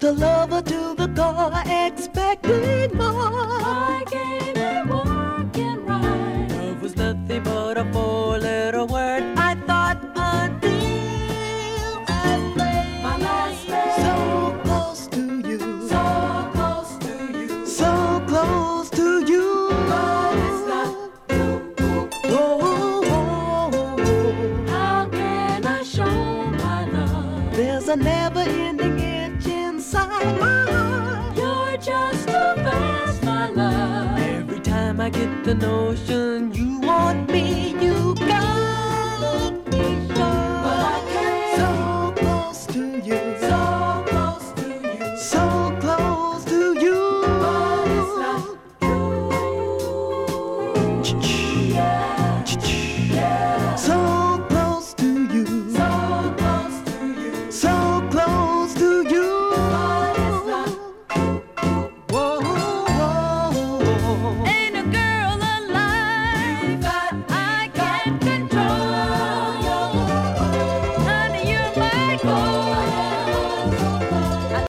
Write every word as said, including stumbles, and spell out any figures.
a lover to the core, expecting more. I gave it working right. Love was nothing but a four-letter word. I thought until I lay My last day. so close to you, So close to you. so close to you. But it's not you. Oh, oh, oh. How can I show my love? There's a never-ending itch inside my heart. You're just too fast, my love. Every time I get the notion you want me,